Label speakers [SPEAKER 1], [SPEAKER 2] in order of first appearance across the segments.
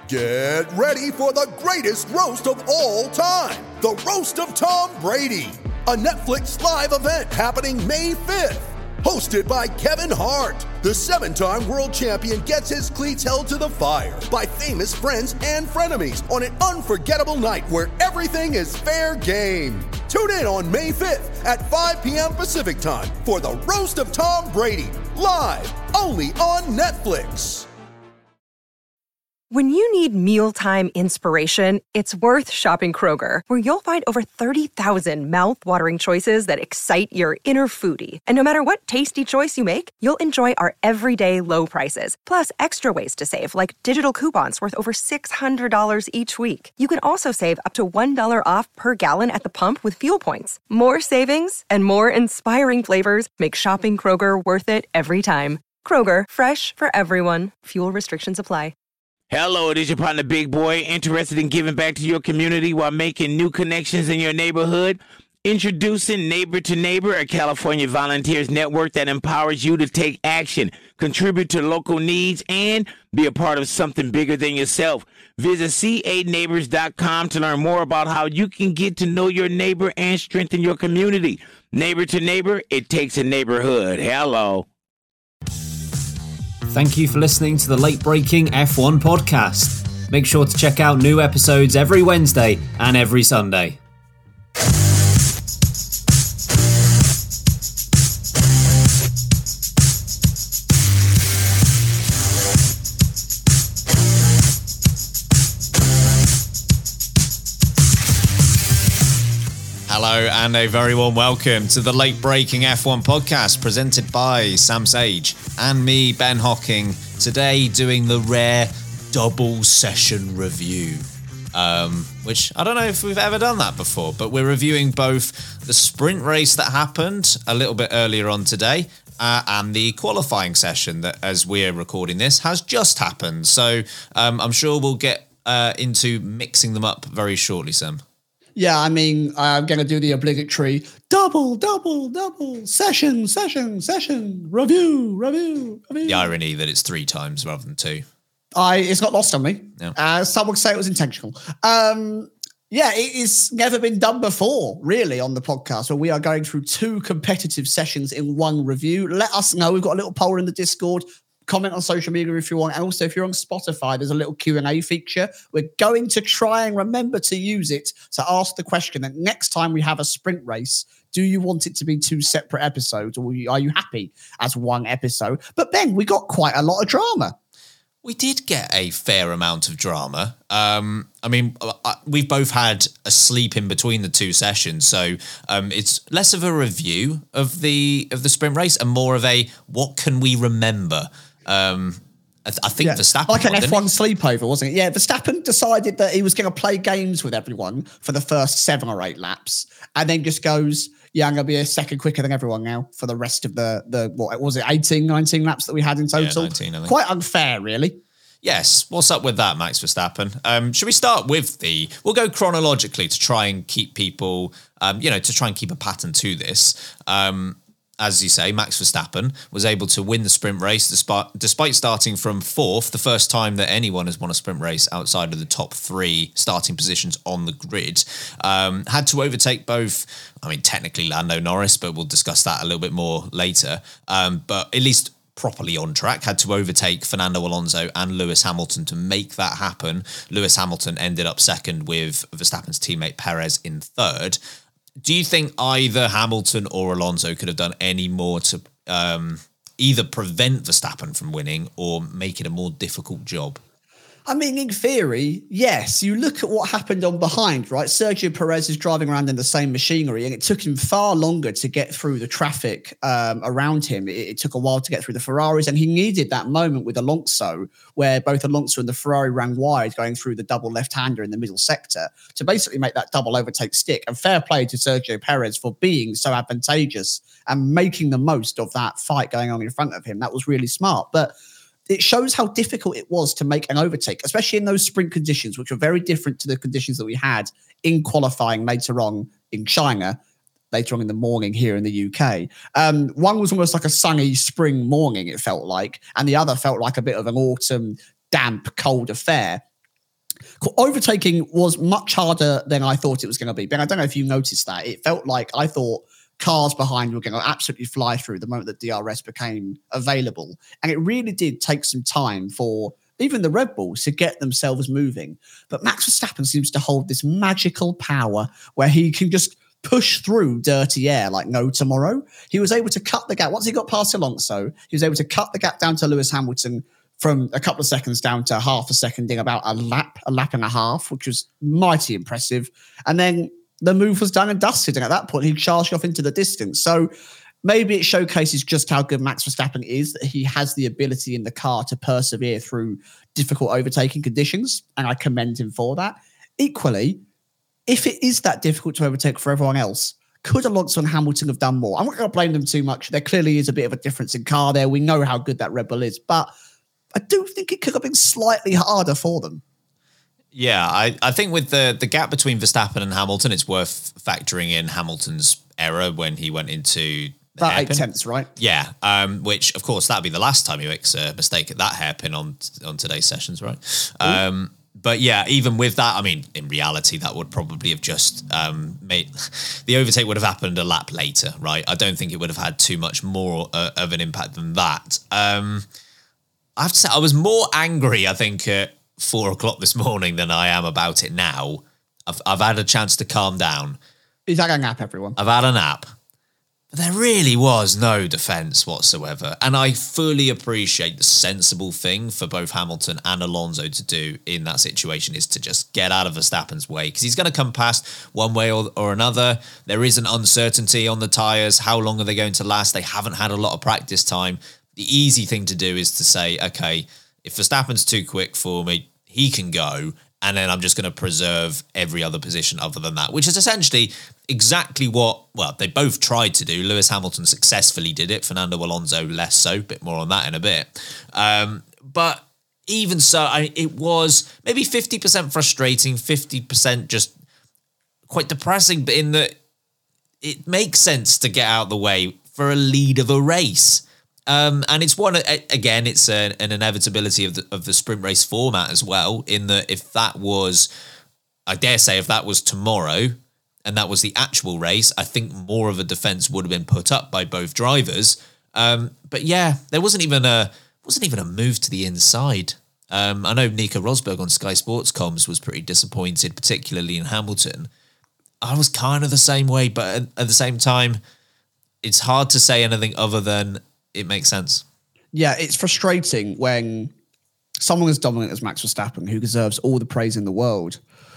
[SPEAKER 1] Get ready for the greatest roast of all time, the Roast of Tom Brady, a Netflix live event happening May 5th. Hosted by Kevin Hart, the 7-time world champion gets his cleats held to the fire by famous friends and frenemies on an unforgettable night where everything is fair game. Tune in on May 5th at 5 p.m. Pacific time for the Roast of Tom Brady, live only on Netflix.
[SPEAKER 2] When you need mealtime inspiration, it's worth shopping Kroger, where you'll find over 30,000 mouth-watering choices that excite your inner foodie. And no matter what tasty choice you make, you'll enjoy our everyday low prices, plus extra ways to save, like digital coupons worth over $600 each week. You can also save up to $1 off per gallon at the pump with fuel points. More savings and more inspiring flavors make shopping Kroger worth it every time. Kroger, fresh for everyone. Fuel restrictions apply.
[SPEAKER 3] Hello, it is your partner, Big Boy, interested in giving back to your community while making new connections in your neighborhood? Introducing Neighbor to Neighbor, a California volunteers network that empowers you to take action, contribute to local needs, and be a part of something bigger than yourself. Visit ca-neighbors.com to learn more about how you can get to know your neighbor and strengthen your community. Neighbor to Neighbor, it takes a neighborhood. Hello.
[SPEAKER 4] Thank you for listening to the Late Breaking F1 podcast. Make sure to check out new episodes every Wednesday and every Sunday.
[SPEAKER 5] Hello and a very warm welcome to the Late Breaking F1 podcast presented by Sam Sage and me, Ben Hocking, today doing the rare double session review, which I don't know if we've ever done that before, but we're reviewing both the sprint race that happened a little bit earlier on today and the qualifying session that, as we're recording this, has just happened. So I'm sure we'll get into mixing them up very shortly, Sam.
[SPEAKER 6] Yeah, I mean, I'm going to do the obligatory double session, review.
[SPEAKER 5] The irony that it's 3 times rather than 2.
[SPEAKER 6] It's not lost on me.
[SPEAKER 5] Yeah.
[SPEAKER 6] Some would say it was intentional. It has never been done before, really, on the podcast, where we are going through 2 competitive sessions in one review. Let us know. We've got a little poll in the Discord. Comment on social media if you want. And also, if you're on Spotify, there's a little Q&A feature. We're going to try and remember to use it to ask the question that next time we have a sprint race, do you want it to be 2 separate episodes, or are you happy as one episode? But Ben, we got quite a lot of drama.
[SPEAKER 5] We did get a fair amount of drama. We've both had a sleep in between the 2 sessions, so it's less of a review of the sprint race and more of a what can we remember. I think Verstappen,
[SPEAKER 6] like an F1 sleepover, wasn't it? Yeah, Verstappen decided that he was going to play games with everyone for the first 7 or 8 laps, and then just goes, "Yeah, I'm going to be a second quicker than everyone now for the rest of the what was it, 18, 19 laps that we had in total."
[SPEAKER 5] Yeah, 19, I think.
[SPEAKER 6] Quite unfair, really.
[SPEAKER 5] Yes. What's up with that, Max Verstappen? Should we start with we'll go chronologically to try and keep people, to try and keep a pattern to this. As you say, Max Verstappen was able to win the sprint race despite starting from 4th, the first time that anyone has won a sprint race outside of the top 3 starting positions on the grid. Had to overtake technically Lando Norris, but we'll discuss that a little bit more later. But at least properly on track, had to overtake Fernando Alonso and Lewis Hamilton to make that happen. Lewis Hamilton ended up second with Verstappen's teammate Perez in 3rd. Do you think either Hamilton or Alonso could have done any more to either prevent Verstappen from winning or make it a more difficult job?
[SPEAKER 6] I mean, in theory, yes. You look at what happened on behind, right? Sergio Perez is driving around in the same machinery, and it took him far longer to get through the traffic around him. It took a while to get through the Ferraris, and he needed that moment with Alonso, where both Alonso and the Ferrari ran wide, going through the double left-hander in the middle sector, to basically make that double overtake stick. And fair play to Sergio Perez for being so advantageous and making the most of that fight going on in front of him. That was really smart. But it shows how difficult it was to make an overtake, especially in those sprint conditions, which were very different to the conditions that we had in qualifying later on in China, later on in the morning here in the UK. One was almost like a sunny spring morning, it felt like, and the other felt like a bit of an autumn, damp, cold affair. Overtaking was much harder than I thought it was going to be. Ben, I don't know if you noticed that. It felt like I thought cars behind were going to absolutely fly through the moment that DRS became available. And it really did take some time for even the Red Bulls to get themselves moving. But Max Verstappen seems to hold this magical power where he can just push through dirty air like no tomorrow. He was able to cut the gap. Once he got past Alonso, he was able to cut the gap down to Lewis Hamilton from a couple of seconds down to half a second in about a lap and a half, which was mighty impressive. And then the move was done and dusted. And at that point, he charged off into the distance. So maybe it showcases just how good Max Verstappen is, that he has the ability in the car to persevere through difficult overtaking conditions. And I commend him for that. Equally, if it is that difficult to overtake for everyone else, could Alonso and Hamilton have done more? I'm not going to blame them too much. There clearly is a bit of a difference in car there. We know how good that Red Bull is, but I do think it could have been slightly harder for them.
[SPEAKER 5] Yeah, I think with the gap between Verstappen and Hamilton, it's worth factoring in Hamilton's error when he went into
[SPEAKER 6] about 8 tenths, right?
[SPEAKER 5] Yeah, which of course that'd be the last time he makes a mistake at that hairpin on today's sessions, right? But yeah, even with that, I mean, in reality, that would probably have just made the overtake would have happened a lap later, right? I don't think it would have had too much more of an impact than that. I have to say, I was more angry, I think, at 4 o'clock this morning than I am about it now. I've had a chance to calm down.
[SPEAKER 6] He's had a nap, everyone.
[SPEAKER 5] I've had a nap. But there really was no defence whatsoever. And I fully appreciate the sensible thing for both Hamilton and Alonso to do in that situation is to just get out of Verstappen's way, because he's going to come past one way or another. There is an uncertainty on the tyres. How long are they going to last? They haven't had a lot of practice time. The easy thing to do is to say, okay, if Verstappen's too quick for me, he can go, and then I'm just going to preserve every other position other than that, which is essentially exactly what, well, they both tried to do. Lewis Hamilton successfully did it. Fernando Alonso less so. A bit more on that in a bit. But even so, it was maybe 50% frustrating, 50% just quite depressing, but in that it makes sense to get out of the way for a lead of a race. And it's one, again, it's an inevitability of the sprint race format as well, in that if that was, I dare say, if that was tomorrow and that was the actual race, I think more of a defense would have been put up by both drivers. But yeah, there wasn't even a move to the inside. I know Nico Rosberg on Sky Sports Comms was pretty disappointed, particularly in Hamilton. I was kind of the same way, but at the same time, it's hard to say anything other than it makes sense.
[SPEAKER 6] Yeah, it's frustrating when someone as dominant as Max Verstappen, who deserves all the praise in the world,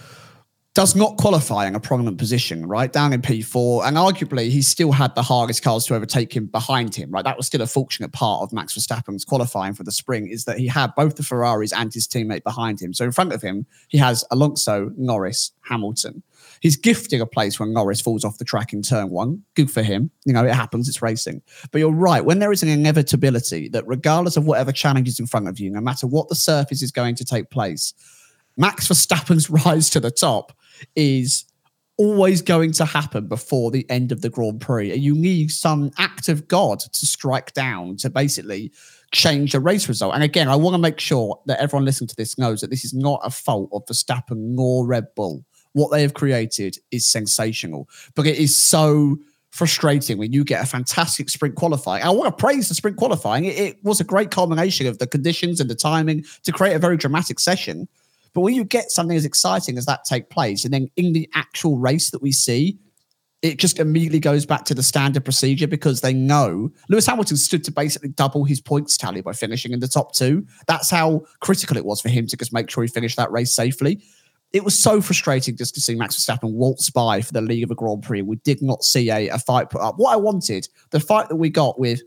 [SPEAKER 6] does not qualify in a prominent position, right? Down in P4, and arguably he still had the hardest cars to overtake him behind him, right? That was still a fortunate part of Max Verstappen's qualifying for the spring, is that he had both the Ferraris and his teammate behind him. So in front of him, he has Alonso, Norris, Hamilton. He's gifting a place when Norris falls off the track in turn 1. Good for him. You know, it happens. It's racing. But you're right. When there is an inevitability that regardless of whatever challenge is in front of you, no matter what the surface is going to take place, Max Verstappen's rise to the top is always going to happen before the end of the Grand Prix. And you need some act of God to strike down to basically change the race result. And again, I want to make sure that everyone listening to this knows that this is not a fault of Verstappen nor Red Bull. What they have created is sensational, but it is so frustrating when you get a fantastic sprint qualifying. I want to praise the sprint qualifying. It was a great combination of the conditions and the timing to create a very dramatic session. But when you get something as exciting as that take place, and then in the actual race that we see, it just immediately goes back to the standard procedure, because they know Lewis Hamilton stood to basically double his points tally by finishing in the top 2. That's how critical it was for him to just make sure he finished that race safely. It was so frustrating just to see Max Verstappen waltz by for the lead of a Grand Prix. We did not see a fight put up. What I wanted, the fight that we got with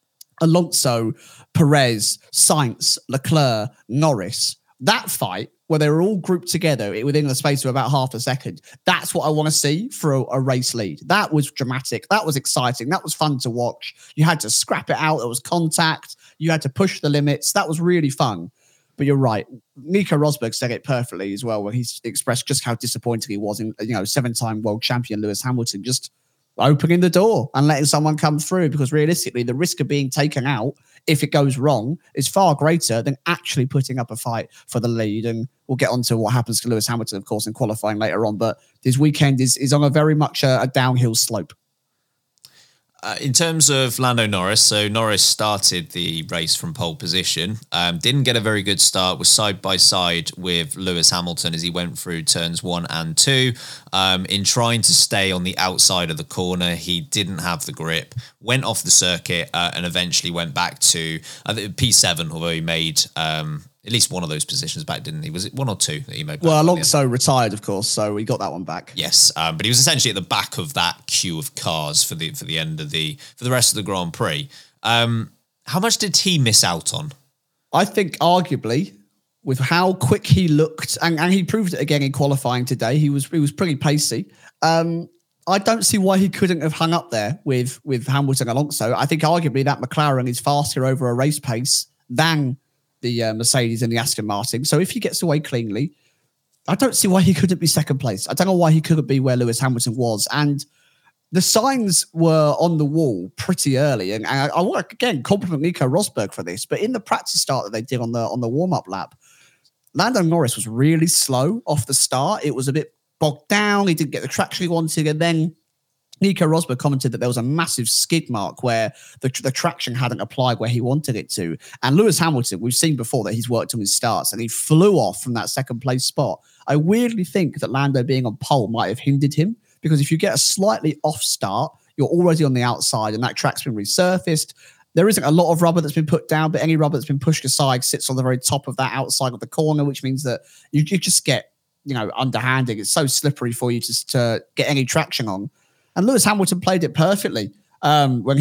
[SPEAKER 6] Alonso, Perez, Sainz, Leclerc, Norris, that fight where they were all grouped together within the space of about half a second, that's what I want to see for a race lead. That was dramatic. That was exciting. That was fun to watch. You had to scrap it out. There was contact. You had to push the limits. That was really fun. But you're right. Nico Rosberg said it perfectly as well, when he's expressed just how disappointed he was in, 7-time world champion Lewis Hamilton just opening the door and letting someone come through, because realistically, the risk of being taken out if it goes wrong, is far greater than actually putting up a fight for the lead. And we'll get on to what happens to Lewis Hamilton, of course, in qualifying later on. But this weekend is on a very much a downhill slope.
[SPEAKER 5] In terms of Lando Norris, so Norris started the race from pole position, didn't get a very good start, was side by side with Lewis Hamilton as he went through turns 1 and 2. In trying to stay on the outside of the corner, he didn't have the grip, went off the circuit and eventually went back to P7, although he made at least one of those positions back, didn't he? Was it 1 or 2 that he made back?
[SPEAKER 6] Well, Alonso retired, of course, so he got that one back.
[SPEAKER 5] Yes, but he was essentially at the back of that queue of cars for the end of for the rest of the Grand Prix. How much did he miss out on?
[SPEAKER 6] I think arguably with how quick he looked, and he proved it again in qualifying today, he was pretty pacey. I don't see why he couldn't have hung up there with Hamilton and Alonso. I think arguably that McLaren is faster over a race pace than the Mercedes and the Aston Martin. So if he gets away cleanly, I don't see why he couldn't be second place. I don't know why he couldn't be where Lewis Hamilton was. And the signs were on the wall pretty early. And I want to, again, compliment Nico Rosberg for this. But in the practice start that they did on the warm-up lap, Lando Norris was really slow off the start. It was a bit bogged down. He didn't get the traction he wanted. And then Nico Rosberg commented that there was a massive skid mark where the traction hadn't applied where he wanted it to. And Lewis Hamilton, we've seen before that he's worked on his starts and he flew off from that second place spot. I weirdly think that Lando being on pole might have hindered him, because if you get a slightly off start, you're already on the outside and that track's been resurfaced. There isn't a lot of rubber that's been put down, but any rubber that's been pushed aside sits on the very top of that outside of the corner, which means that you just get, underhanding. It's so slippery for you to get any traction on. And Lewis Hamilton played it perfectly when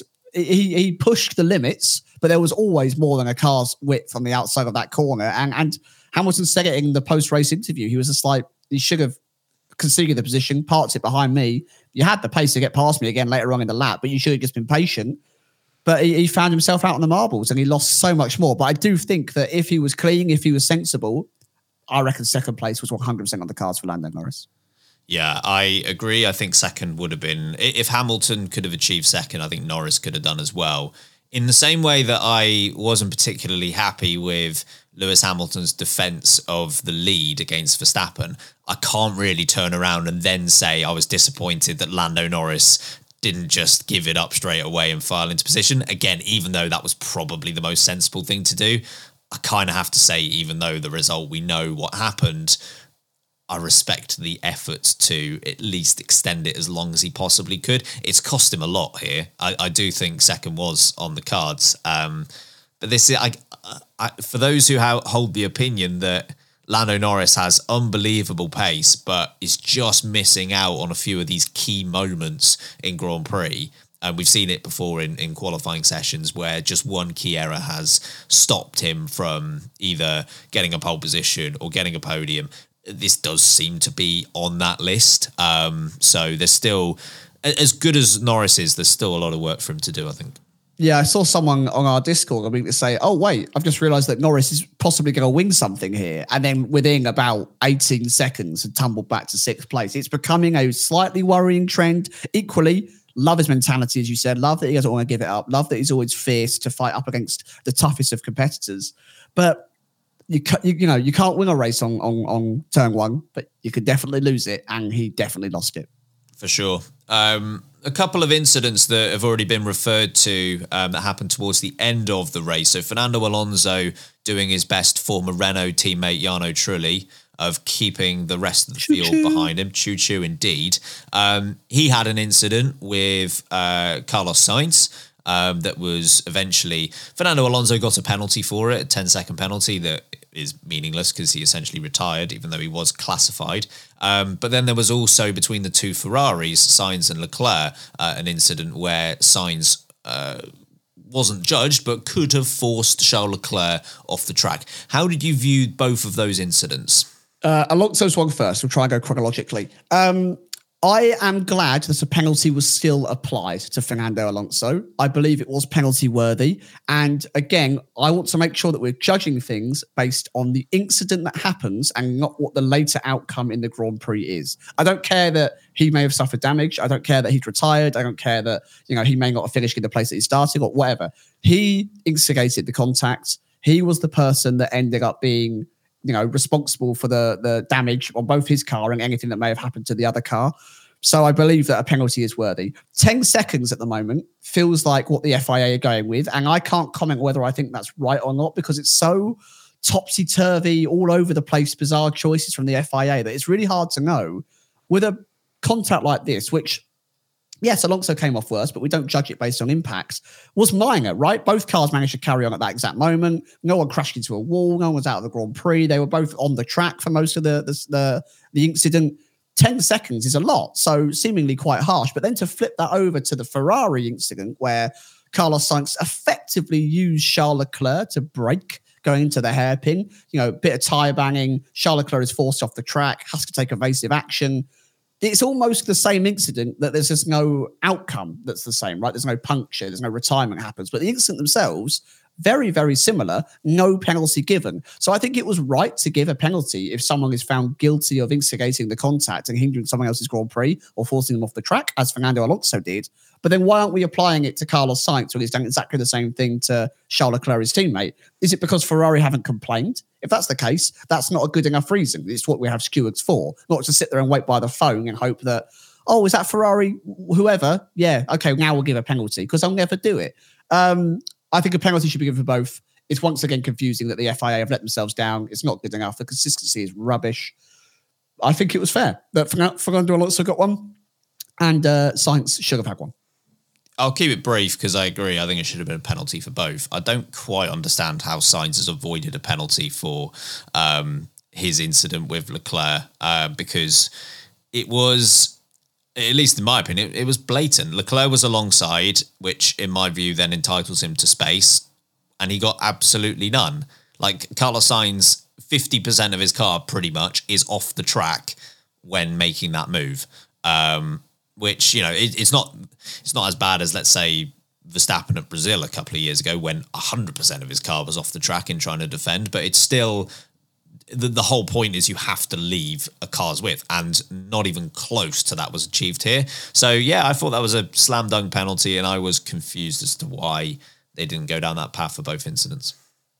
[SPEAKER 6] he pushed the limits, but there was always more than a car's width on the outside of that corner. And Hamilton said it in the post-race interview. He was just like, he should have conceded the position, parked it behind me. You had the pace to get past me again later on in the lap, but you should have just been patient. But he found himself out on the marbles and he lost so much more. But I do think that if he was clean, if he was sensible, I reckon second place was 100% on the cards for Lando Norris.
[SPEAKER 5] Yeah, I agree. I think second would have been, if Hamilton could have achieved second, I think Norris could have done as well. In the same way that I wasn't particularly happy with Lewis Hamilton's defense of the lead against Verstappen, I can't really turn around and then say I was disappointed that Lando Norris didn't just give it up straight away and file into position. Again, even though that was probably the most sensible thing to do, I kind of have to say, even though the result, we know what happened, I respect the efforts to at least extend it as long as he possibly could. It's cost him a lot here. I do think second was on the cards. But this is, for those who hold the opinion that Lando Norris has unbelievable pace, but is just missing out on a few of these key moments in Grand Prix. And we've seen it before in qualifying sessions where just one key error has stopped him from either getting a pole position or getting a podium. This does seem to be on that list. So there's still, as good as Norris is, there's still a lot of work for him to do, I think.
[SPEAKER 6] Yeah, I saw someone on our Discord say, oh, wait, I've just realised that Norris is possibly going to win something here. And then within about 18 seconds, had tumbled back to sixth place. It's becoming a slightly worrying trend. Equally, love his mentality, as you said. Love that he doesn't want to give it up. Love that he's always fierce to fight up against the toughest of competitors. But you can't win a race on turn one, but you could definitely lose it, and he definitely lost it.
[SPEAKER 5] For sure. A couple of incidents that have already been referred to that happened towards the end of the race. So Fernando Alonso doing his best, former Renault teammate Jarno Trulli, of keeping the rest of the field behind him. Choo-choo indeed. He had an incident with Carlos Sainz that was eventually... Fernando Alonso got a penalty for it, a 10-second penalty that is meaningless because he essentially retired, even though he was classified. But then there was also, between the two Ferraris, Sainz and Leclerc, an incident where Sainz wasn't judged, but could have forced Charles Leclerc off the track. How did you view both of those incidents?
[SPEAKER 6] Alonso's one first. We'll try and go chronologically. I am glad that a penalty was still applied to Fernando Alonso. I believe it was penalty worthy. And again, I want to make sure that we're judging things based on the incident that happens and not what the later outcome in the Grand Prix is. I don't care that he may have suffered damage. I don't care that he's retired. I don't care that, he may not have finished in the place that he's starting or whatever. He instigated the contact. He was the person that ended up being responsible for the damage on both his car and anything that may have happened to the other car. So I believe that a penalty is worthy. 10 seconds at the moment feels like what the FIA are going with. And I can't comment whether I think that's right or not because it's so topsy-turvy, all over the place, bizarre choices from the FIA that it's really hard to know. With a contact like this, which, yes, Alonso came off worse, but we don't judge it based on impacts, was minor, right? Both cars managed to carry on at that exact moment. No one crashed into a wall. No one was out of the Grand Prix. They were both on the track for most of the incident. 10 seconds is a lot, so seemingly quite harsh. But then to flip that over to the Ferrari incident where Carlos Sainz effectively used Charles Leclerc to brake going into the hairpin, a bit of tyre banging, Charles Leclerc is forced off the track, has to take evasive action. It's almost the same incident that there's just no outcome that's the same, right? There's no puncture, there's no retirement happens. But the incident themselves, very, very similar, no penalty given. So I think it was right to give a penalty if someone is found guilty of instigating the contact and hindering someone else's Grand Prix or forcing them off the track, as Fernando Alonso did. But then why aren't we applying it to Carlos Sainz when he's done exactly the same thing to Charles Leclerc, his teammate? Is it because Ferrari haven't complained? If that's the case, that's not a good enough reason. It's what we have stewards for, not to sit there and wait by the phone and hope that, is that Ferrari, whoever? Yeah, okay, now we'll give a penalty because they'll never do it. I think a penalty should be given for both. It's once again confusing that the FIA have let themselves down. It's not good enough. The consistency is rubbish. I think it was fair that Fernando Alonso got one and Sainz should have had one.
[SPEAKER 5] I'll keep it brief because I agree. I think it should have been a penalty for both. I don't quite understand how Sainz has avoided a penalty for his incident with Leclerc because it was, at least in my opinion, it was blatant. Leclerc was alongside, which in my view then entitles him to space, and he got absolutely none. Like Carlos Sainz, 50% of his car pretty much is off the track when making that move. Which, it's not as bad as, let's say, Verstappen at Brazil a couple of years ago when 100% of his car was off the track in trying to defend, but it's still, the whole point is you have to leave a car's width, and not even close to that was achieved here. So, yeah, I thought that was a slam dunk penalty, and I was confused as to why they didn't go down that path for both incidents.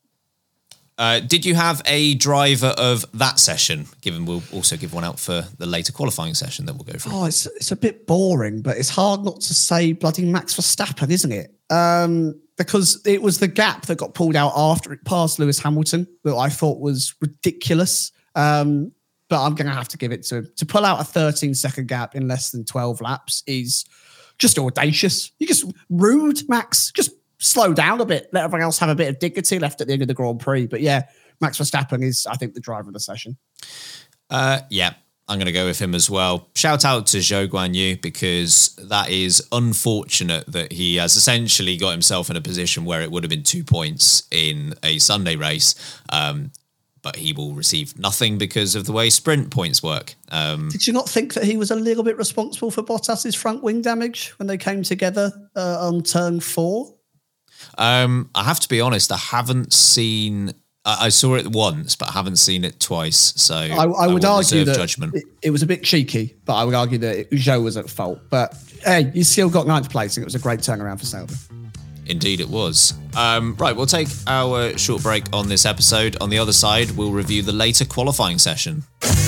[SPEAKER 5] Did you have a driver of that session, given we'll also give one out for the later qualifying session that we'll go through?
[SPEAKER 6] Oh, it's a bit boring, but it's hard not to say bloody Max Verstappen, isn't it? Because it was the gap that got pulled out after it passed Lewis Hamilton that I thought was ridiculous. But I'm going to have to give it to him. To pull out a 13-second gap in less than 12 laps is just audacious. You just rude, Max. Just slow down a bit. Let everyone else have a bit of dignity left at the end of the Grand Prix. But yeah, Max Verstappen is, I think, the driver of the session.
[SPEAKER 5] Yeah, I'm going to go with him as well. Shout out to Zhou Guanyu, because that is unfortunate that he has essentially got himself in a position where it would have been 2 points in a Sunday race. But he will receive nothing because of the way sprint points work.
[SPEAKER 6] Did you not think that he was a little bit responsible for Bottas's front wing damage when they came together on turn 4?
[SPEAKER 5] I have to be honest, I haven't seen... I saw it once, but I haven't seen it twice. So
[SPEAKER 6] I would argue that
[SPEAKER 5] judgment.
[SPEAKER 6] It was a bit cheeky, but I would argue that Zhou was at fault. But hey, you still got 9th place, and it was a great turnaround for Sauber.
[SPEAKER 5] Indeed it was. Right, we'll take our short break on this episode. On the other side, we'll review the later qualifying session.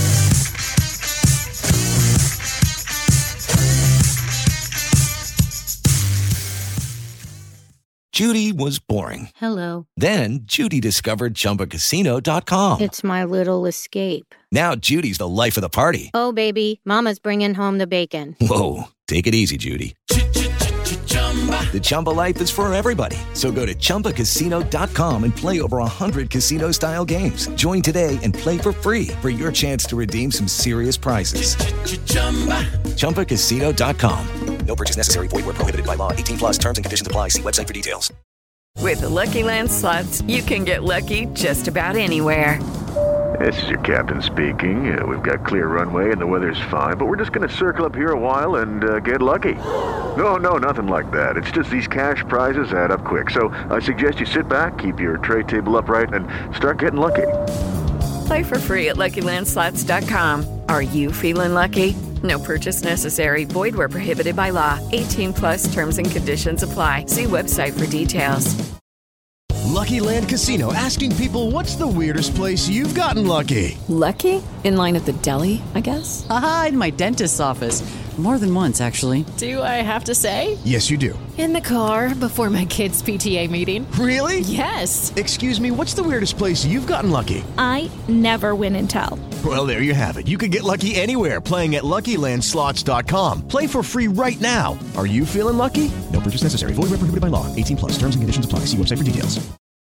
[SPEAKER 7] Judy was boring.
[SPEAKER 8] Hello.
[SPEAKER 7] Then Judy discovered ChumbaCasino.com.
[SPEAKER 8] It's my little escape.
[SPEAKER 7] Now Judy's the life of the party.
[SPEAKER 8] Oh, baby, mama's bringing home the bacon.
[SPEAKER 7] Whoa, take it easy, Judy. The Chumba life is for everybody. So go to ChumbaCasino.com and play over 100 casino-style games. Join today and play for free for your chance to redeem some serious prizes. ChumbaCasino.com. No purchase necessary. Void where prohibited by law. 18 plus terms and conditions apply. See website for details.
[SPEAKER 9] With the Lucky Land Slots, you can get lucky just about anywhere. This is your captain speaking. We've got clear runway and the weather's fine, but we're just going to circle up here a while and get lucky. No, nothing like that. It's just these cash prizes add up quick. So I suggest you sit back, keep your tray table upright, and start getting lucky.
[SPEAKER 10] Play for free at LuckyLandSlots.com. Are you feeling lucky? No purchase necessary. Void where prohibited by law. 18 plus terms and conditions apply. See website for details.
[SPEAKER 11] Lucky Land Casino, asking people, what's the weirdest place you've gotten lucky?
[SPEAKER 12] Lucky? In line at the deli, I guess?
[SPEAKER 13] Aha, in my dentist's office. More than once, actually.
[SPEAKER 12] Do I have to say?
[SPEAKER 11] Yes, you do.
[SPEAKER 12] In the car before my kids' PTA meeting.
[SPEAKER 11] Really?
[SPEAKER 12] Yes.
[SPEAKER 11] Excuse me, what's the weirdest place you've gotten lucky?
[SPEAKER 14] I never win and tell.
[SPEAKER 11] Well, there you have it. You can get lucky anywhere, playing at LuckyLandSlots.com. Play for free right now. Are you feeling lucky? No purchase necessary. Void where prohibited by law. 18 plus. Terms and conditions apply. See website for details.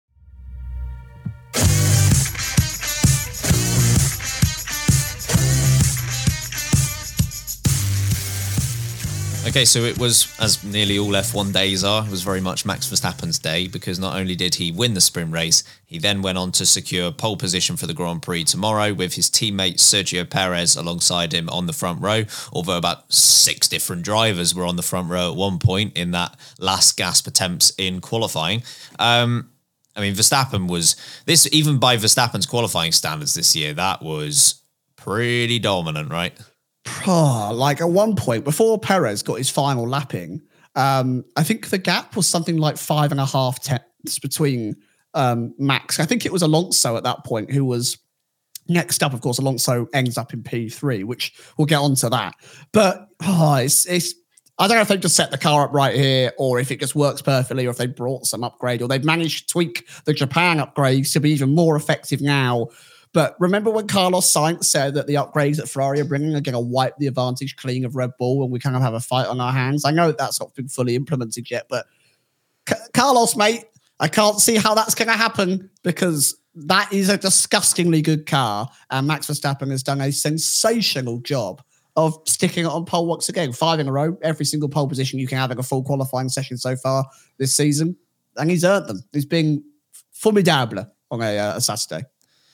[SPEAKER 5] Okay, so it was, as nearly all F1 days are, it was very much Max Verstappen's day, because not only did he win the sprint race, he then went on to secure pole position for the Grand Prix tomorrow with his teammate Sergio Perez alongside him on the front row, although about 6 different drivers were on the front row at one point in that last gasp attempts in qualifying. I mean, Verstappen was, this, even by Verstappen's qualifying standards this year, that was pretty dominant, right?
[SPEAKER 6] Like at one point, before Perez got his final lapping, I think the gap was something like 5.5 tenths between Max. I think it was Alonso at that point who was next up. Of course, Alonso ends up in P3, which we'll get onto that. But it's I don't know if they just set the car up right here, or if it just works perfectly, or if they brought some upgrade, or they've managed to tweak the Japan upgrades to be even more effective now. But remember when Carlos Sainz said that the upgrades that Ferrari are bringing are going to wipe the advantage clean of Red Bull and we kind of have a fight on our hands? I know that's not been fully implemented yet, but Carlos, mate, I can't see how that's going to happen, because that is a disgustingly good car. And Max Verstappen has done a sensational job of sticking it on pole once again. 5 in a row, every single pole position you can have in a full qualifying session so far this season. And he's earned them. He's been formidable on a Saturday.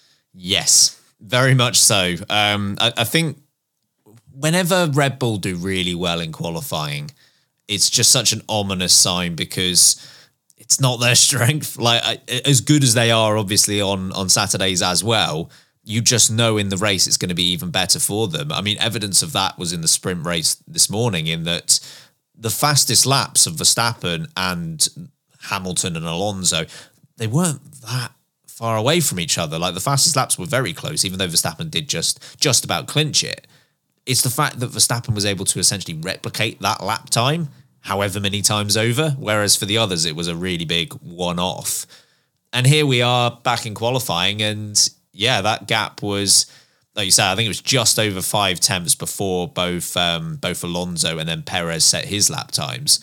[SPEAKER 5] Yes, very much so. I think whenever Red Bull do really well in qualifying, it's just such an ominous sign, because it's not their strength. Like, as good as they are, obviously, on Saturdays as well, you just know in the race it's going to be even better for them. I mean, evidence of that was in the sprint race this morning, in that the fastest laps of Verstappen and Hamilton and Alonso, they weren't that far away from each other. Like, the fastest laps were very close, even though Verstappen did just about clinch it. It's the fact that Verstappen was able to essentially replicate that lap time however many times over, whereas for the others it was a really big one-off. And here we are back in qualifying, and yeah, that gap was, like you said, I think it was just over 5 tenths before both Alonso and then Perez set his lap times.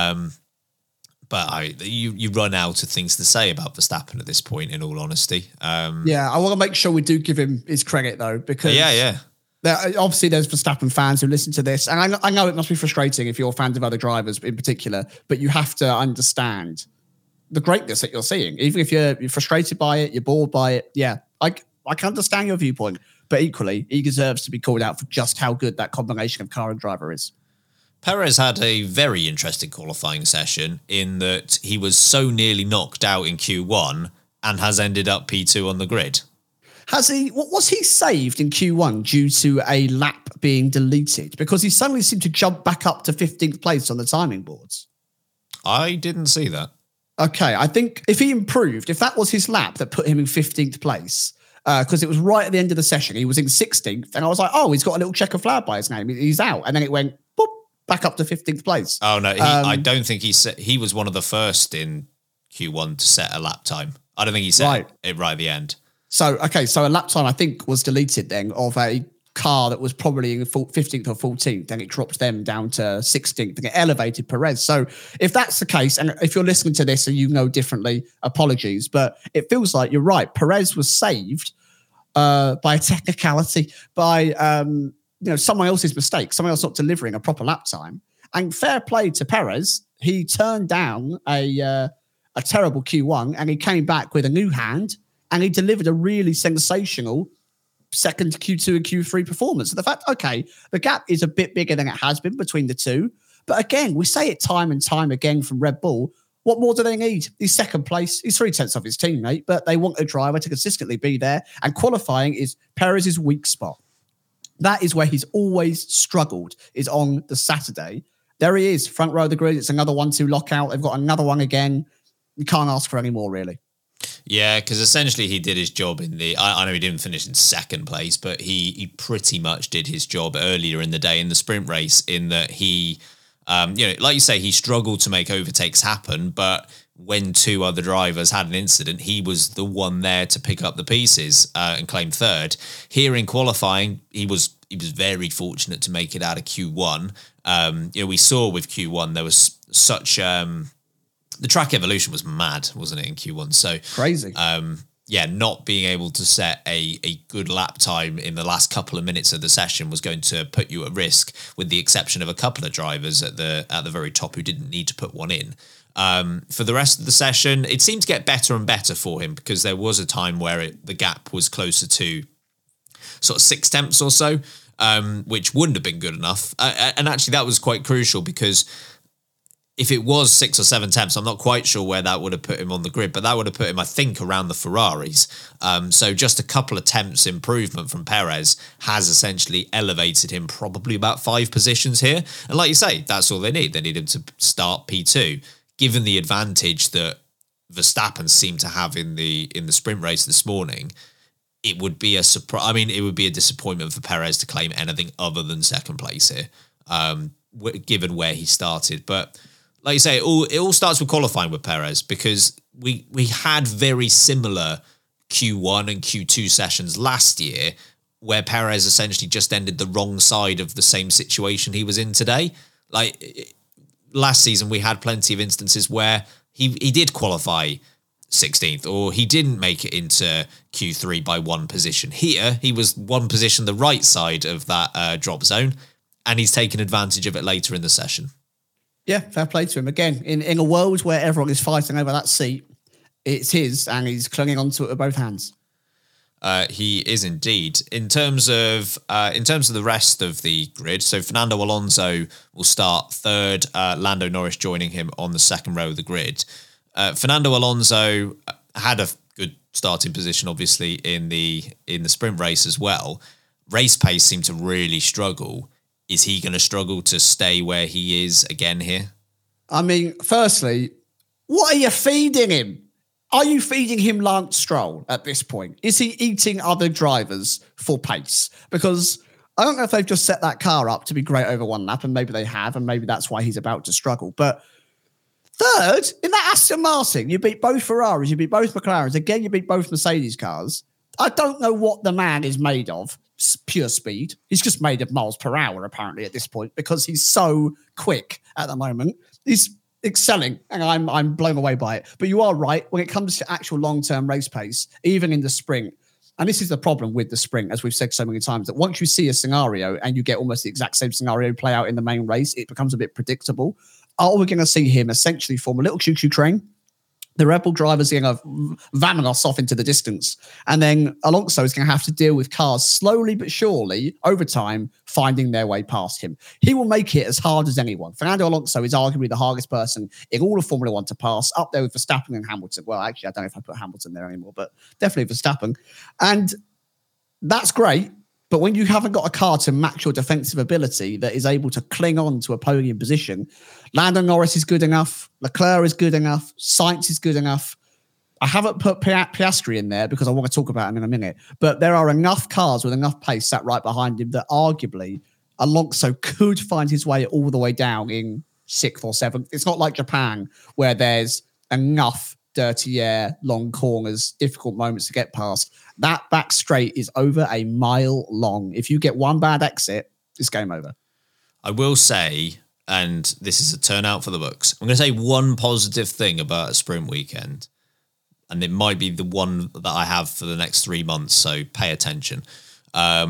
[SPEAKER 5] But you run out of things to say about Verstappen at this point, in all honesty.
[SPEAKER 6] Yeah, I want to make sure we do give him his credit, though, because obviously there's Verstappen fans who listen to this, and I know it must be frustrating if you're fans of other drivers in particular, but you have to understand the greatness that you're seeing. Even if you're frustrated by it, you're bored by it, yeah, I can understand your viewpoint, but equally, he deserves to be called out for just how good that combination of car and driver is.
[SPEAKER 5] Perez had a very interesting qualifying session, in that he was so nearly knocked out in Q1 and has ended up P2 on the grid.
[SPEAKER 6] Has he? Was he saved in Q1 due to a lap being deleted? Because he suddenly seemed to jump back up to 15th place on the timing boards.
[SPEAKER 5] I didn't see that.
[SPEAKER 6] Okay, I think if he improved, if that was his lap that put him in 15th place, because it was right at the end of the session, he was in 16th, and I was like, oh, he's got a little checker flag by his name, he's out. And then it went, boop, back up to 15th place.
[SPEAKER 5] Oh, no, I don't think he was one of the first in Q1 to set a lap time. I don't think he set it right at the end.
[SPEAKER 6] So a lap time, I think, was deleted then of a car that was probably in 15th or 14th, and it dropped them down to 16th and it elevated Perez. So if that's the case, and if you're listening to this and you know differently, apologies, but it feels like you're right. Perez was saved by a technicality, by someone else's mistake, someone else not delivering a proper lap time. And fair play to Perez, he turned down a terrible Q1 and he came back with a new hand, and he delivered a really sensational second Q2 and Q3 performance. So the fact, okay, the gap is a bit bigger than it has been between the two. But again, we say it time and time again from Red Bull. What more do they need? He's second place. He's 3/10 of his teammate, but they want a driver to consistently be there. And qualifying is Perez's weak spot. That is where he's always struggled, is on the Saturday. There he is, front row of the grid. It's another 1-2 lockout. They've got another one again. You can't ask for any more, really.
[SPEAKER 5] Yeah, because essentially he did his job in the... I know he didn't finish in second place, but he pretty much did his job earlier in the day in the sprint race in that he... like you say, he struggled to make overtakes happen, but when two other drivers had an incident, he was the one there to pick up the pieces and claim third. Here in qualifying, he was very fortunate to make it out of Q1. We saw with Q1 there was such the track evolution was mad, wasn't it, in Q1? So
[SPEAKER 6] crazy.
[SPEAKER 5] Not being able to set a good lap time in the last couple of minutes of the session was going to put you at risk, with the exception of a couple of drivers at the very top who didn't need to put one in. For the rest of the session, it seemed to get better and better for him, because there was a time where the gap was closer to sort of 6 tenths or so, which wouldn't have been good enough. And actually that was quite crucial, because if it was 6 or 7 tenths, I'm not quite sure where that would have put him on the grid, but that would have put him, I think, around the Ferraris. So just a couple of tenths improvement from Perez has essentially elevated him probably about 5 positions here. And like you say, that's all they need. They need him to start P2. Given the advantage that Verstappen seemed to have in the sprint race this morning, it would be a surprise. I mean, it would be a disappointment for Perez to claim anything other than second place here, given where he started. But like you say, it all starts with qualifying with Perez, because we had very similar Q1 and Q2 sessions last year where Perez essentially just ended the wrong side of the same situation he was in today. Like last season, we had plenty of instances where he did qualify 16th, or he didn't make it into Q3 by 1 position. Here, he was 1 position the right side of that drop zone, and he's taken advantage of it later in the session.
[SPEAKER 6] Yeah, fair play to him. Again, in a world where everyone is fighting over that seat, it's his, and he's clinging onto it with both hands.
[SPEAKER 5] He is indeed. In terms of the rest of the grid, so Fernando Alonso will start third, Lando Norris joining him on the second row of the grid. Fernando Alonso had a good starting position, obviously, in the sprint race as well. Race pace seemed to really struggle. Is he going to struggle to stay where he is again here?
[SPEAKER 6] I mean, firstly, what are you feeding him? Are you feeding him Lance Stroll at this point? Is he eating other drivers for pace? Because I don't know if they've just set that car up to be great over one lap, and maybe they have, and maybe that's why he's about to struggle. But third, in that Aston Martin, you beat both Ferraris, you beat both McLarens, again, you beat both Mercedes cars. I don't know what the man is made of. Pure speed. He's just made of miles per hour, apparently, at this point, because he's so quick at the moment. He's excelling, and I'm blown away by it. But you are right, when it comes to actual long-term race pace, even in the sprint, and this is the problem with the sprint, as we've said so many times, that once you see a scenario and you get almost the exact same scenario play out in the main race, it becomes a bit predictable. Are we going to see him essentially form a little choo-choo train? The Red Bull drivers are going to vamose off into the distance. And then Alonso is going to have to deal with cars slowly but surely, over time, finding their way past him. He will make it as hard as anyone. Fernando Alonso is arguably the hardest person in all of Formula One to pass, up there with Verstappen and Hamilton. Well, actually, I don't know if I put Hamilton there anymore, but definitely Verstappen. And that's great. But when you haven't got a car to match your defensive ability that is able to cling on to a podium position, Lando Norris is good enough, Leclerc is good enough, Sainz is good enough. I haven't put Piastri in there because I want to talk about him in a minute, but there are enough cars with enough pace sat right behind him that arguably Alonso could find his way all the way down in 6th or 7th. It's not like Japan where there's enough dirty air, long corners, difficult moments to get past. That back straight is over a mile long. If you get one bad exit, it's game over.
[SPEAKER 5] I will say, and this is a turnout for the books, I'm going to say one positive thing about a sprint weekend, and it might be the one that I have for the next 3 months, so pay attention. At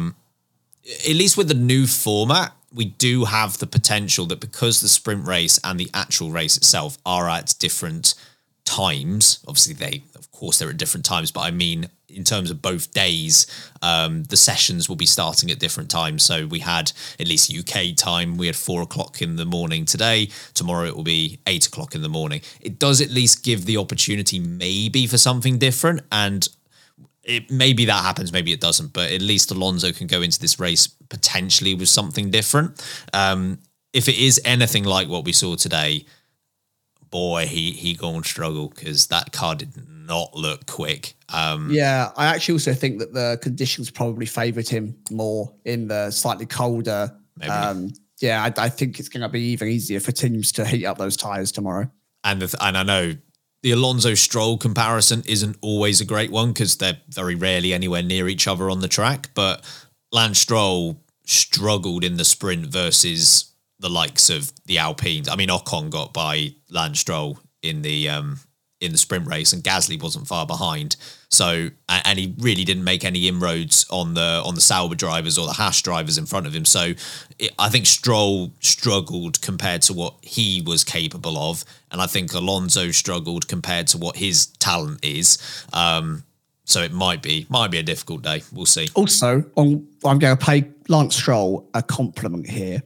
[SPEAKER 5] least with the new format, we do have the potential that because the sprint race and the actual race itself are at different times, obviously they're at different times, but I mean, in terms of both days, the sessions will be starting at different times. So we had at least UK time, we had 4 o'clock in the morning today. Tomorrow it will be 8 o'clock in the morning. It does at least give the opportunity maybe for something different, and maybe that happens, maybe it doesn't, but at least Alonso can go into this race potentially with something different. If it is anything like what we saw today, boy, he going to struggle, because that car did not look quick.
[SPEAKER 6] Yeah, I actually also think that the conditions probably favoured him more in the slightly colder. Yeah, I think it's going to be even easier for teams to heat up those tyres tomorrow.
[SPEAKER 5] And I know the Alonso-Stroll comparison isn't always a great one, because they're very rarely anywhere near each other on the track, but Lance Stroll struggled in the sprint versus the likes of the Alpines. I mean, Ocon got by Lance Stroll in the sprint race, and Gasly wasn't far behind. So, and he really didn't make any inroads on the Sauber drivers or the Haas drivers in front of him. So, I think Stroll struggled compared to what he was capable of, and I think Alonso struggled compared to what his talent is. So it might be a difficult day. We'll see.
[SPEAKER 6] Also, I'm going to pay Lance Stroll a compliment here.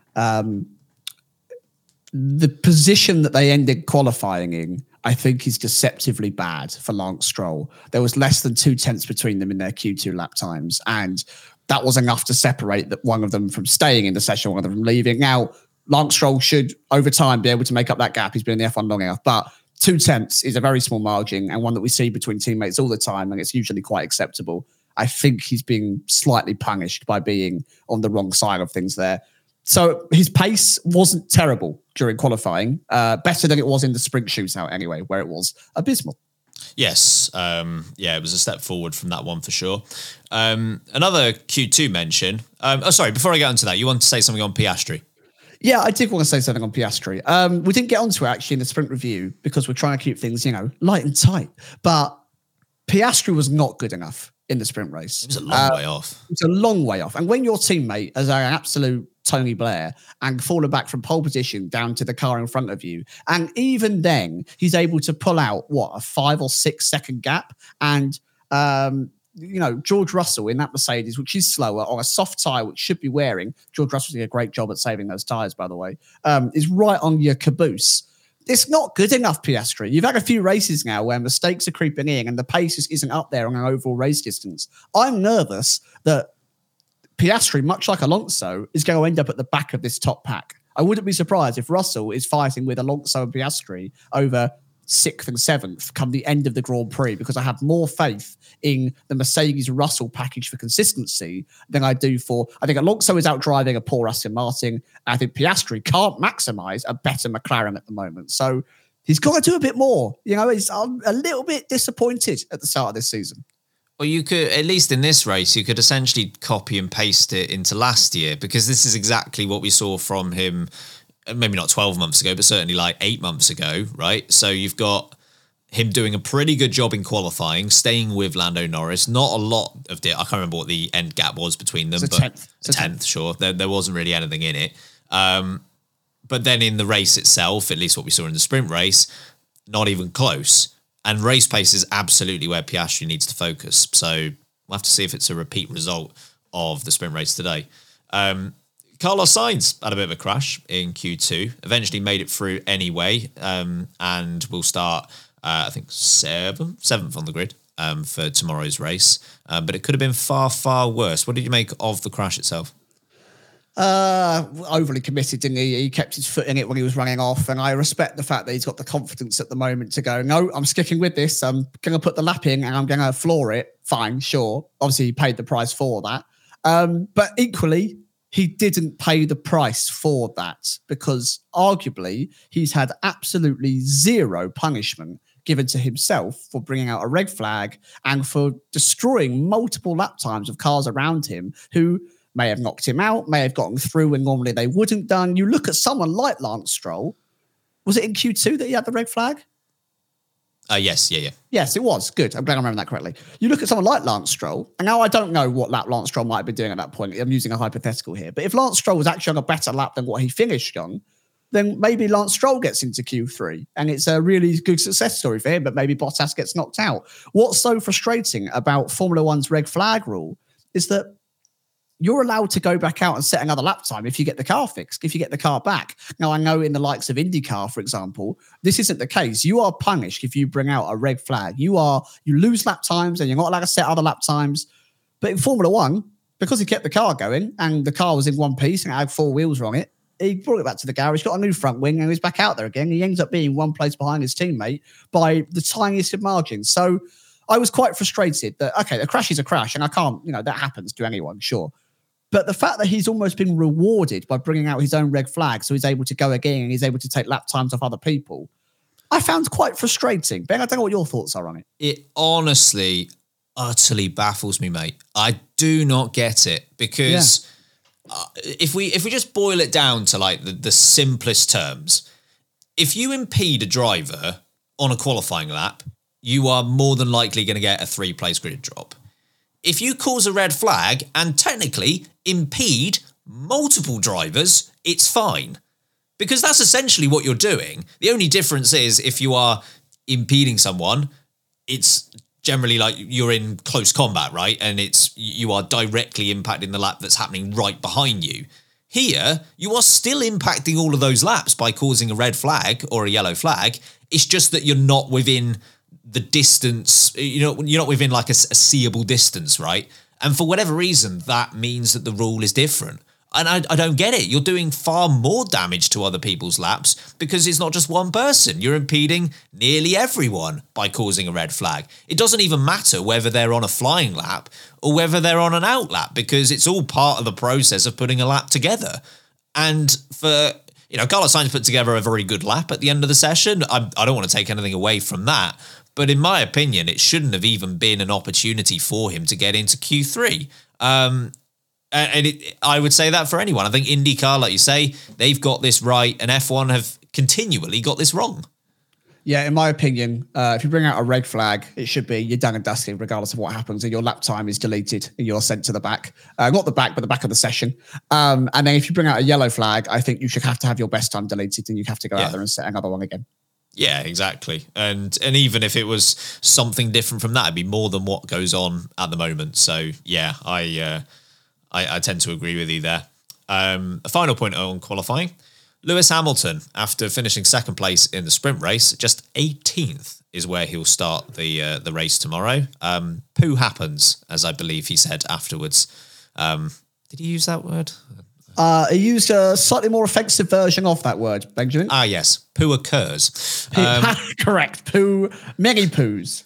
[SPEAKER 6] The position that they ended qualifying in, I think, is deceptively bad for Lance Stroll. There was less than 2 tenths between them in their Q2 lap times, and that was enough to separate one of them from staying in the session, one of them from leaving. Now, Lance Stroll should, over time, be able to make up that gap. He's been in the F1 long enough, but 2 tenths is a very small margin, and one that we see between teammates all the time, and it's usually quite acceptable. I think he's being slightly punished by being on the wrong side of things there. So his pace wasn't terrible during qualifying, better than it was in the sprint shootout anyway, where it was abysmal.
[SPEAKER 5] Yes. It was a step forward from that one for sure. Another Q2 mention. Sorry, before I get into that, you want to say something on Piastri?
[SPEAKER 6] Yeah, I did want to say something on Piastri. We didn't get onto it actually in the sprint review because we're trying to keep things, light and tight. But Piastri was not good enough in the sprint race.
[SPEAKER 5] It was a long way off.
[SPEAKER 6] It's a long way off. And when your teammate is an absolute Tony Blair and falling back from pole position down to the car in front of you, and even then he's able to pull out a 5 or 6 second gap, and George Russell in that Mercedes, which is slower on a soft tyre, which should be wearing, George Russell's doing a great job at saving those tyres, by the way, is right on your caboose. It's not good enough, Piastri. You've had a few races now where mistakes are creeping in and the pace isn't up there on an overall race distance. I'm nervous that Piastri, much like Alonso, is going to end up at the back of this top pack. I wouldn't be surprised if Russell is fighting with Alonso and Piastri over 6th and 7th come the end of the Grand Prix, because I have more faith in the Mercedes-Russell package for consistency than I do I think Alonso is out driving a poor Aston Martin, and I think Piastri can't maximise a better McLaren at the moment. So he's got to do a bit more. I'm a little bit disappointed at the start of this season.
[SPEAKER 5] Well, you could, at least in this race, you could essentially copy and paste it into last year, because this is exactly what we saw from him, maybe not 12 months ago, but certainly like 8 months ago, right? So you've got him doing a pretty good job in qualifying, staying with Lando Norris. Not a lot of I can't remember what the end gap was between them.
[SPEAKER 6] It's a
[SPEAKER 5] 10th, sure. There wasn't really anything in it. But then in the race itself, at least what we saw in the sprint race, not even close. And race pace is absolutely where Piastri needs to focus. So we'll have to see if it's a repeat result of the sprint race today. Carlos Sainz had a bit of a crash in Q2, eventually made it through anyway, and will start, I think, 7th on the grid for tomorrow's race. But it could have been far, far worse. What did you make of the crash itself?
[SPEAKER 6] Overly committed, didn't he? He kept his foot in it when he was running off, and I respect the fact that he's got the confidence at the moment to go, no, I'm sticking with this. I'm going to put the lap in and I'm going to floor it. Fine, sure. Obviously, he paid the price for that. But equally, he didn't pay the price for that, because arguably he's had absolutely zero punishment given to himself for bringing out a red flag and for destroying multiple lap times of cars around him who may have knocked him out, may have gotten through when normally they wouldn't done. You look at someone like Lance Stroll. Was it in Q2 that he had the red flag?
[SPEAKER 5] Yes, yeah.
[SPEAKER 6] Yes, it was. Good. I'm glad I remember that correctly. You look at someone like Lance Stroll, and now I don't know what lap Lance Stroll might be doing at that point. I'm using a hypothetical here. But if Lance Stroll was actually on a better lap than what he finished on, then maybe Lance Stroll gets into Q3 and it's a really good success story for him, but maybe Bottas gets knocked out. What's so frustrating about Formula One's red flag rule is that you're allowed to go back out and set another lap time if you get the car fixed, if you get the car back. Now, I know in the likes of IndyCar, for example, this isn't the case. You are punished if you bring out a red flag. You lose lap times and you're not allowed to set other lap times. But in Formula One, because he kept the car going and the car was in one piece and it had 4 wheels on it, he brought it back to the garage, got a new front wing, and he's back out there again. He ends up being one place behind his teammate by the tiniest of margins. So I was quite frustrated that, okay, a crash is a crash, and I can't, that happens to anyone, sure. But the fact that he's almost been rewarded by bringing out his own red flag, so he's able to go again and he's able to take lap times off other people, I found quite frustrating. Ben, I don't know what your thoughts are on it.
[SPEAKER 5] It honestly, utterly baffles me, mate. I do not get it because if we just boil it down to like the simplest terms, if you impede a driver on a qualifying lap, you are more than likely going to get a 3-place grid drop. If you cause a red flag and technically impede multiple drivers, it's fine. Because that's essentially what you're doing. The only difference is if you are impeding someone, it's generally like you're in close combat, right? And you are directly impacting the lap that's happening right behind you. Here, you are still impacting all of those laps by causing a red flag or a yellow flag. It's just that you're not within the distance, you're not within like a seeable distance, right? And for whatever reason, that means that the rule is different. And I don't get it. You're doing far more damage to other people's laps because it's not just one person. You're impeding nearly everyone by causing a red flag. It doesn't even matter whether they're on a flying lap or whether they're on an out lap because it's all part of the process of putting a lap together. And for, Carlos Sainz put together a very good lap at the end of the session. I don't want to take anything away from that. But in my opinion, it shouldn't have even been an opportunity for him to get into Q3. I would say that for anyone. I think IndyCar, like you say, they've got this right, and F1 have continually got this wrong.
[SPEAKER 6] Yeah, in my opinion, if you bring out a red flag, it should be you're done and dusted regardless of what happens, and your lap time is deleted and you're sent to the back. Not the back, but the back of the session. And then if you bring out a yellow flag, I think you should have to have your best time deleted and you have to go out there and set another one again.
[SPEAKER 5] Yeah, exactly. And even if it was something different from that, it'd be more than what goes on at the moment. So, yeah, I tend to agree with you there. A final point on qualifying. Lewis Hamilton, after finishing second place in the sprint race, just 18th is where he'll start the race tomorrow. Poo happens, as I believe he said afterwards. Did he use that word?
[SPEAKER 6] He used a slightly more offensive version of that word, Benjamin.
[SPEAKER 5] Ah, yes. Poo occurs.
[SPEAKER 6] Correct. Poo, many poos.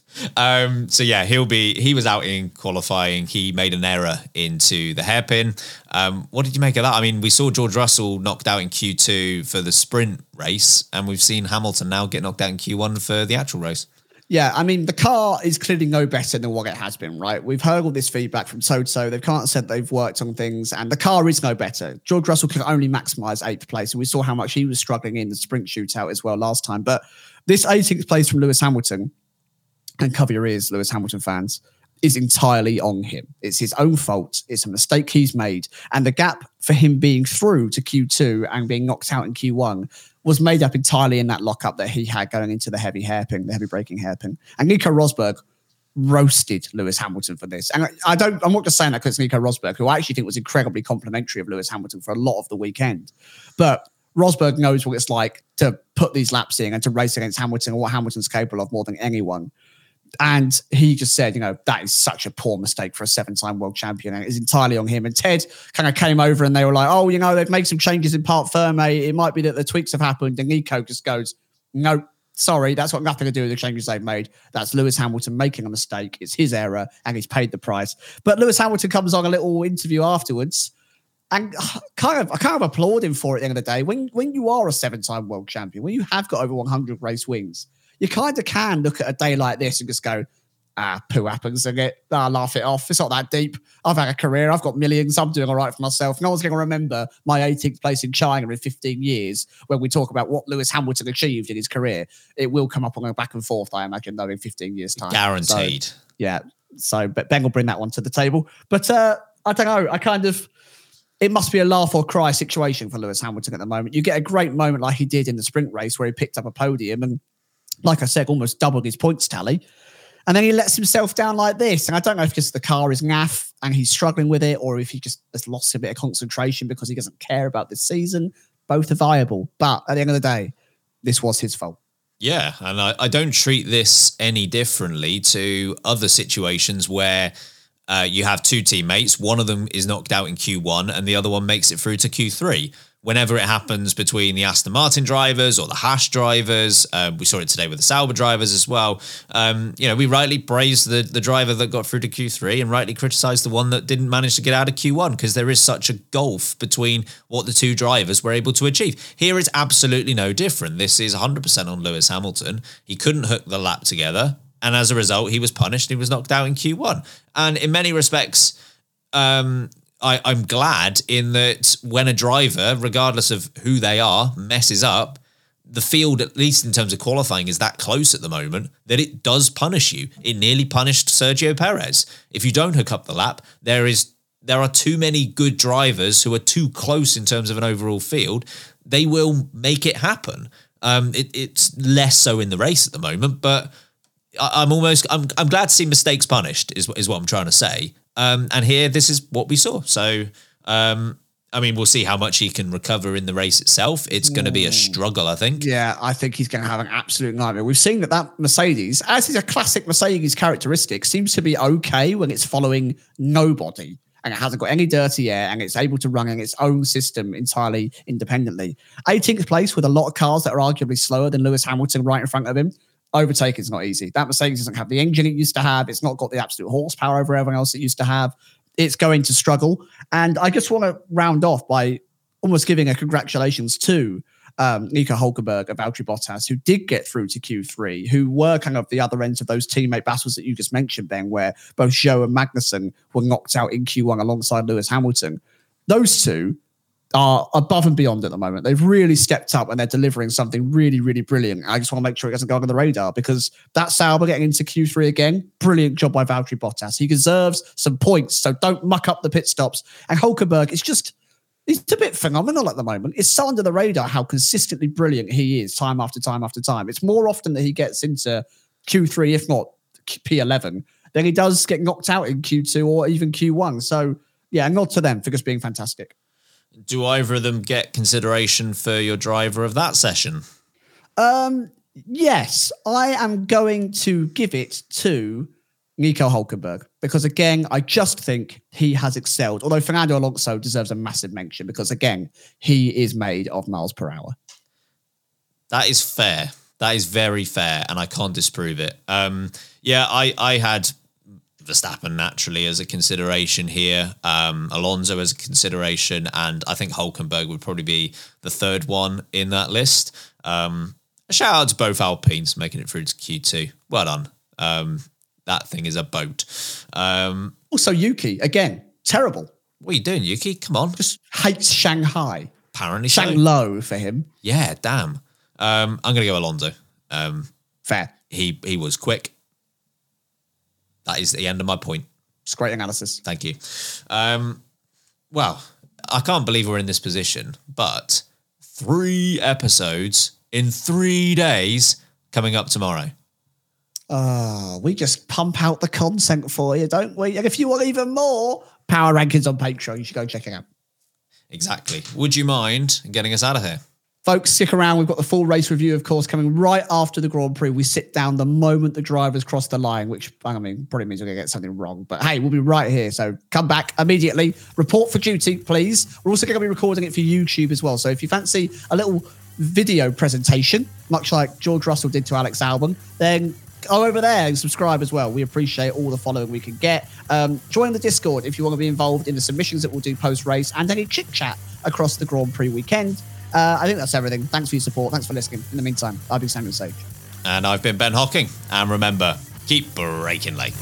[SPEAKER 5] So yeah, he was out in qualifying. He made an error into the hairpin. What did you make of that? I mean, we saw George Russell knocked out in Q2 for the sprint race, and we've seen Hamilton now get knocked out in Q1 for the actual race.
[SPEAKER 6] Yeah, I mean, the car is clearly no better than what it has been, right? We've heard all this feedback from Toto. They've kind of said they've worked on things, and the car is no better. George Russell can only maximise 8th place, and we saw how much he was struggling in the sprint shootout as well last time. But this 18th place from Lewis Hamilton, and cover your ears, Lewis Hamilton fans, is entirely on him. It's his own fault. It's a mistake he's made. And the gap for him being through to Q2 and being knocked out in Q1 was made up entirely in that lockup that he had going into the heavy braking hairpin. And Nico Rosberg roasted Lewis Hamilton for this. And I'm not just saying that because it's Nico Rosberg, who I actually think was incredibly complimentary of Lewis Hamilton for a lot of the weekend. But Rosberg knows what it's like to put these laps in and to race against Hamilton and what Hamilton's capable of more than anyone. And he just said, that is such a poor mistake for a 7-time world champion. And it's entirely on him. And Ted kind of came over and they were like, oh, they've made some changes in part firme. It might be that the tweaks have happened. And Nico just goes, no, sorry, that's got nothing to do with the changes they've made. That's Lewis Hamilton making a mistake. It's his error and he's paid the price. But Lewis Hamilton comes on a little interview afterwards and I kind of applaud him for it at the end of the day. When you are a 7-time world champion, when you have got over 100 race wins, you kind of can look at a day like this and just go, poo happens, and laugh it off. It's not that deep. I've had a career. I've got millions. I'm doing all right for myself. No one's going to remember my 18th place in China in 15 years when we talk about what Lewis Hamilton achieved in his career. It will come up on a back and forth, I imagine, though, in 15 years' time.
[SPEAKER 5] Guaranteed.
[SPEAKER 6] But Ben will bring that one to the table. But I don't know. it must be a laugh or cry situation for Lewis Hamilton at the moment. You get a great moment like he did in the sprint race where he picked up a podium and, like I said, almost doubled his points tally. And then he lets himself down like this. And I don't know if just the car is naff and he's struggling with it, or if he just has lost a bit of concentration because he doesn't care about this season. Both are viable. But at the end of the day, this was his fault.
[SPEAKER 5] Yeah, and I don't treat this any differently to other situations where you have two teammates. One of them is knocked out in Q1 and the other one makes it through to Q3. Whenever it happens between the Aston Martin drivers or the Haas drivers, we saw it today with the Sauber drivers as well. We rightly praise the driver that got through to Q3 and rightly criticize the one that didn't manage to get out of Q1, because there is such a gulf between what the two drivers were able to achieve. Here it's absolutely no different. This is 100% on Lewis Hamilton. He couldn't hook the lap together, and as a result, he was punished. He was knocked out in Q1. And in many respects, I'm glad in that when a driver, regardless of who they are, messes up, the field, at least in terms of qualifying, is that close at the moment that it does punish you. It nearly punished Sergio Perez. If you don't hook up the lap, there are too many good drivers who are too close in terms of an overall field. They will make it happen. It's less so in the race at the moment, but I'm glad to see mistakes punished is what I'm trying to say. And here, this is what we saw. So, we'll see how much he can recover in the race itself. It's going to be a struggle, I think.
[SPEAKER 6] Yeah, I think he's going to have an absolute nightmare. We've seen that Mercedes, as is a classic Mercedes characteristic, seems to be okay when it's following nobody and it hasn't got any dirty air and it's able to run in its own system entirely independently. 18th place with a lot of cars that are arguably slower than Lewis Hamilton right in front of him. Overtaking is not easy. That Mercedes doesn't have the engine it used to have. It's not got the absolute horsepower over everyone else it used to have. It's going to struggle. And I just want to round off by almost giving a congratulations to Nico Hülkenberg and Valtteri Bottas, who did get through to Q3, who were kind of the other ends of those teammate battles that you just mentioned, Ben, where both Zhou and Magnussen were knocked out in Q1 alongside Lewis Hamilton. Those two are above and beyond at the moment. They've really stepped up and they're delivering something really, really brilliant. I just want to make sure it doesn't go under the radar, because that Sauber getting into Q3 again, brilliant job by Valtteri Bottas. He deserves some points, so don't muck up the pit stops. And Hülkenberg is he's a bit phenomenal at the moment. It's so under the radar how consistently brilliant he is time after time after time. It's more often that he gets into Q3, if not P11, than he does get knocked out in Q2 or even Q1. So yeah, nod to them for just being fantastic.
[SPEAKER 5] Do either of them get consideration for your driver of that session?
[SPEAKER 6] Yes, I am going to give it to Nico Hülkenberg, because again, I just think he has excelled. Although Fernando Alonso deserves a massive mention, because again, he is made of miles per hour.
[SPEAKER 5] That is fair. That is very fair, and I can't disprove it. I had Verstappen naturally as a consideration here, Alonso as a consideration, and I think Hülkenberg would probably be the third one in that list. A shout out to both Alpines making it through to Q2. Well done. That thing is a boat.
[SPEAKER 6] Also, Yuki, again, terrible.
[SPEAKER 5] What are you doing, Yuki? Come on.
[SPEAKER 6] Just hates Shanghai.
[SPEAKER 5] Apparently
[SPEAKER 6] Shang-Lo for him.
[SPEAKER 5] Yeah, damn. I'm going to go Alonso.
[SPEAKER 6] Fair.
[SPEAKER 5] He was quick. That is the end of my point.
[SPEAKER 6] It's great analysis.
[SPEAKER 5] Thank you. Well, I can't believe we're in this position, but 3 episodes in 3 days coming up tomorrow.
[SPEAKER 6] We just pump out the content for you, don't we? And if you want even more Power Rankings on Patreon, you should go check it out.
[SPEAKER 5] Exactly. Would you mind getting us out of here?
[SPEAKER 6] Folks, stick around. We've got the full race review, of course, coming right after the Grand Prix. We sit down the moment the drivers cross the line, which, probably means we're going to get something wrong. But hey, we'll be right here. So come back immediately. Report for duty, please. We're also going to be recording it for YouTube as well. So if you fancy a little video presentation, much like George Russell did to Alex Albon, then go over there and subscribe as well. We appreciate all the following we can get. Join the Discord if you want to be involved in the submissions that we'll do post-race and any chit-chat across the Grand Prix weekend. I think that's everything. Thanks for your support. Thanks for listening. In the meantime, I've been Samuel Sage.
[SPEAKER 5] And I've been Ben Hocking. And remember, keep braking late.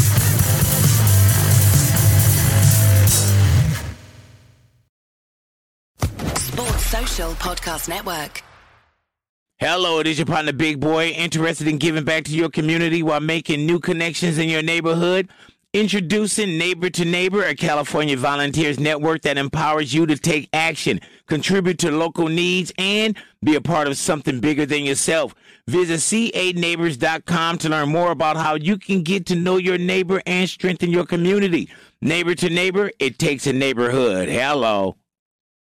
[SPEAKER 15] Sports Social Podcast Network.
[SPEAKER 3] Hello, it is your partner, Big Boy, interested in giving back to your community while making new connections in your neighborhood. Introducing Neighbor to Neighbor, a California volunteers network that empowers you to take action, contribute to local needs, and be a part of something bigger than yourself. Visit ca-neighbors.com to learn more about how you can get to know your neighbor and strengthen your community. Neighbor to Neighbor, it takes a neighborhood. Hello.